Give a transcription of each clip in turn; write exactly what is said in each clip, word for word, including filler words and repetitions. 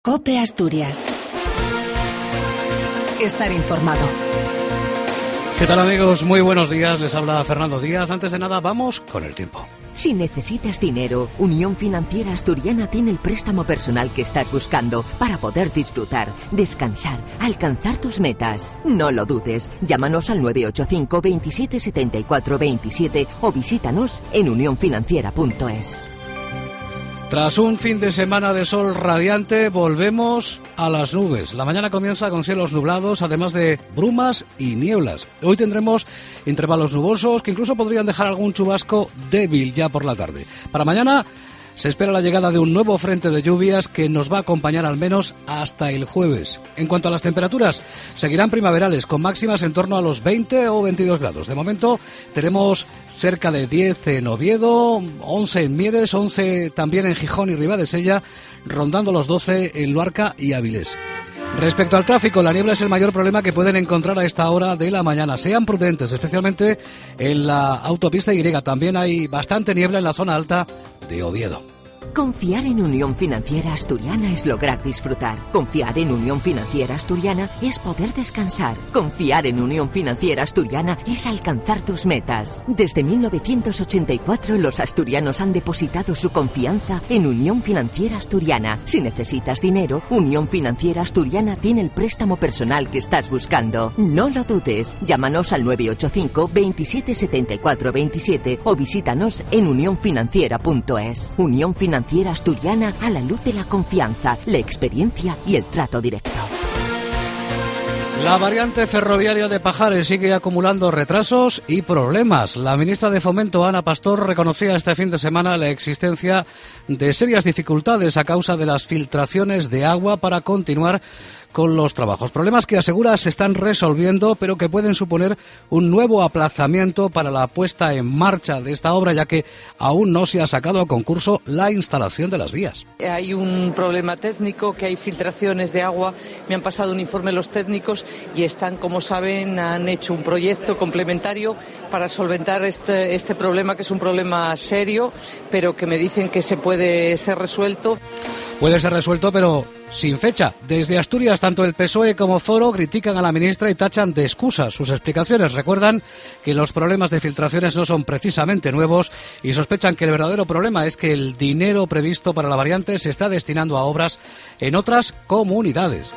COPE Asturias. Estar informado. ¿Qué tal, amigos? Muy buenos días, les habla Fernando Díaz. Antes de nada, vamos con el tiempo. Si necesitas dinero, Unión Financiera Asturiana tiene el préstamo personal que estás buscando para poder disfrutar, descansar, alcanzar tus metas. No lo dudes, llámanos al nueve ocho cinco, veintisiete setenta y cuatro veintisiete o visítanos en unión financiera punto es. Tras un fin de semana de sol radiante, volvemos a las nubes. La mañana comienza con cielos nublados, además de brumas y nieblas. Hoy tendremos intervalos nubosos que incluso podrían dejar algún chubasco débil ya por la tarde. Para mañana se espera la llegada de un nuevo frente de lluvias que nos va a acompañar al menos hasta el jueves. En cuanto a las temperaturas, seguirán primaverales con máximas en torno a los veinte o veintidós grados. De momento tenemos cerca de diez en Oviedo, once en Mieres, once también en Gijón y Ribadesella, rondando los doce en Luarca y Avilés. Respecto al tráfico, la niebla es el mayor problema que pueden encontrar a esta hora de la mañana. Sean prudentes, especialmente en la autopista Y. También hay bastante niebla en la zona alta de Oviedo. Confiar en Unión Financiera Asturiana es lograr disfrutar. Confiar en Unión Financiera Asturiana es poder descansar. Confiar en Unión Financiera Asturiana es alcanzar tus metas. Desde mil novecientos ochenta y cuatro los asturianos han depositado su confianza en Unión Financiera Asturiana. Si necesitas dinero, Unión Financiera Asturiana tiene el préstamo personal que estás buscando. No lo dudes, llámanos al nueve ocho cinco, veintisiete setenta y cuatro veintisiete o visítanos en unión financiera punto es. Unión Financiera Financiera Asturiana, a la luz de la confianza, la experiencia y el trato directo. La variante ferroviaria de Pajares sigue acumulando retrasos y problemas. La ministra de Fomento, Ana Pastor, reconocía este fin de semana la existencia de serias dificultades a causa de las filtraciones de agua para continuar con los trabajos. Problemas que asegura se están resolviendo, pero que pueden suponer un nuevo aplazamiento para la puesta en marcha de esta obra, ya que aún no se ha sacado a concurso la instalación de las vías. Hay un problema técnico, que hay filtraciones de agua. Me han pasado un informe los técnicos y están, como saben, han hecho un proyecto complementario para solventar este, este problema, que es un problema serio, pero que me dicen que se puede ser resuelto. Puede ser resuelto, pero sin fecha. Desde Asturias, tanto el P S O E como Foro critican a la ministra y tachan de excusa sus explicaciones. Recuerdan que los problemas de filtraciones no son precisamente nuevos y sospechan que el verdadero problema es que el dinero previsto para la variante se está destinando a obras en otras comunidades.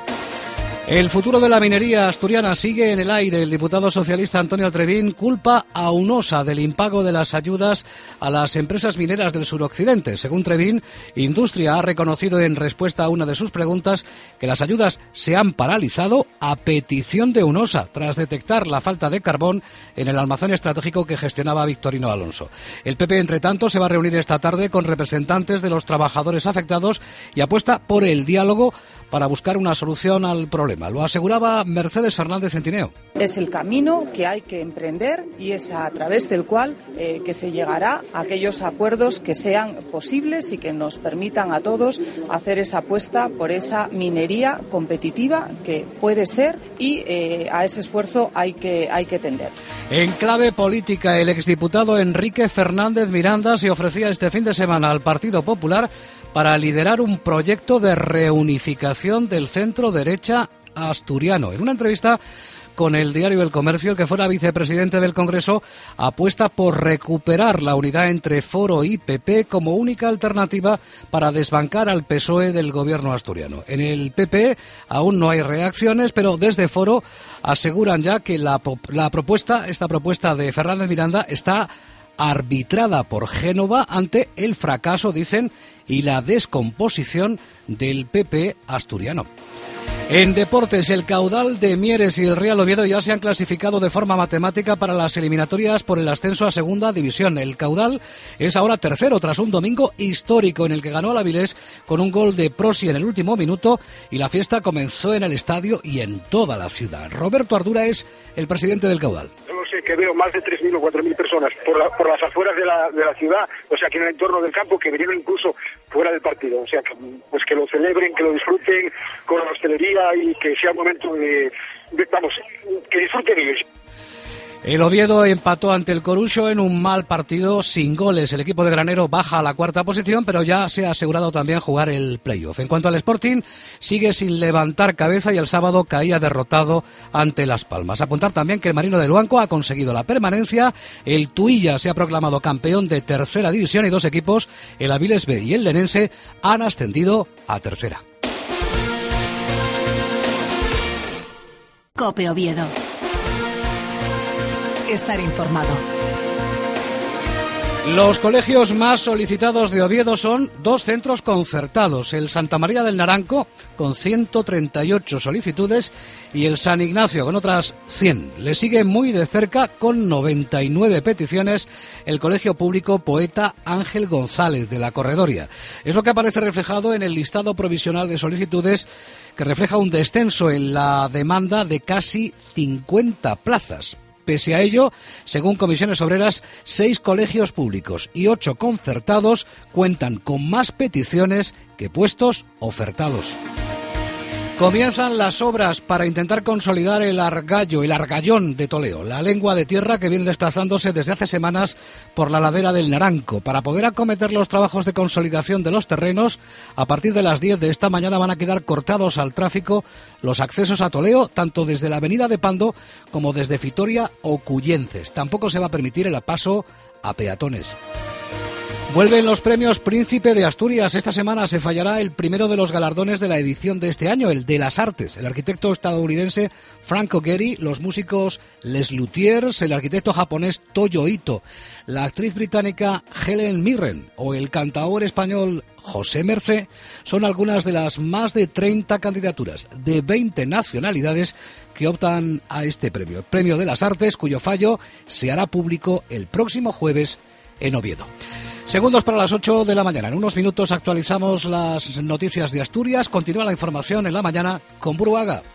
El futuro de la minería asturiana sigue en el aire. El diputado socialista Antonio Trevín culpa a UNOSA del impago de las ayudas a las empresas mineras del suroccidente. Según Trevín, Industria ha reconocido en respuesta a una de sus preguntas que las ayudas se han paralizado a petición de UNOSA tras detectar la falta de carbón en el almacén estratégico que gestionaba Victorino Alonso. El P P, entre tanto, se va a reunir esta tarde con representantes de los trabajadores afectados y apuesta por el diálogo para buscar una solución al problema. Lo aseguraba Mercedes Fernández Centineo. Es el camino que hay que emprender y es a través del cual eh, que se llegará a aquellos acuerdos que sean posibles y que nos permitan a todos hacer esa apuesta por esa minería competitiva que puede ser y eh, a ese esfuerzo hay que, hay que tender. En clave política, el exdiputado Enrique Fernández Miranda se ofrecía este fin de semana al Partido Popular para liderar un proyecto de reunificación del centro derecha asturiano. En una entrevista con el diario El Comercio, el que fuera vicepresidente del Congreso apuesta por recuperar la unidad entre Foro y P P como única alternativa para desbancar al P S O E del gobierno asturiano. En el P P aún no hay reacciones, pero desde Foro aseguran ya que la, la propuesta, esta propuesta de Fernández Miranda está arbitrada por Génova ante el fracaso, dicen, y la descomposición del P P asturiano. En deportes, el Caudal de Mieres y el Real Oviedo ya se han clasificado de forma matemática para las eliminatorias por el ascenso a Segunda División. El Caudal es ahora tercero tras un domingo histórico en el que ganó al Avilés con un gol de Prosi en el último minuto y la fiesta comenzó en el estadio y en toda la ciudad. Roberto Ardura es el presidente del Caudal. Que veo más de tres mil o cuatro mil personas por, la, por las afueras de la, de la ciudad, o sea, que en el entorno del campo, que vinieron incluso fuera del partido, o sea, que, pues que lo celebren, que lo disfruten con la hostelería y que sea un momento de, de vamos, que disfruten ellos. El Oviedo empató ante el Coruxo en un mal partido sin goles. El equipo de Granero baja a la cuarta posición, pero ya se ha asegurado también jugar el playoff. En cuanto al Sporting, sigue sin levantar cabeza y el sábado caía derrotado ante Las Palmas. Apuntar también que el Marino de Luanco ha conseguido la permanencia. El Tuilla se ha proclamado campeón de tercera división y dos equipos, el Avilés B y el Lenense, han ascendido a tercera. COPE Oviedo. Estar informado. Los colegios más solicitados de Oviedo son dos centros concertados, el Santa María del Naranco, con ciento treinta y ocho solicitudes, y el San Ignacio, con otras cien. Le sigue muy de cerca, con noventa y nueve peticiones, el Colegio Público Poeta Ángel González, de la Corredoria. Es lo que aparece reflejado en el listado provisional de solicitudes, que refleja un descenso en la demanda de casi cincuenta plazas. Pese a ello, según Comisiones Obreras, seis colegios públicos y ocho concertados cuentan con más peticiones que puestos ofertados. Comienzan las obras para intentar consolidar el argallo, el argallón de Toleo, la lengua de tierra que viene desplazándose desde hace semanas por la ladera del Naranco. Para poder acometer los trabajos de consolidación de los terrenos, a partir de las diez de esta mañana van a quedar cortados al tráfico los accesos a Toleo, tanto desde la avenida de Pando como desde Fitoria o Cullences. Tampoco se va a permitir el paso a peatones. Vuelven los premios Príncipe de Asturias. Esta semana se fallará el primero de los galardones de la edición de este año, el de las artes. El arquitecto estadounidense Frank O'Gerry, los músicos Les Luthiers, el arquitecto japonés Toyo Ito, la actriz británica Helen Mirren o el cantaor español José Mercé son algunas de las más de treinta candidaturas de veinte nacionalidades que optan a este premio. El Premio de las Artes, cuyo fallo se hará público el próximo jueves en Oviedo. Segundos para las ocho de la mañana. En unos minutos actualizamos las noticias de Asturias. Continúa la información en la mañana con Buruaga.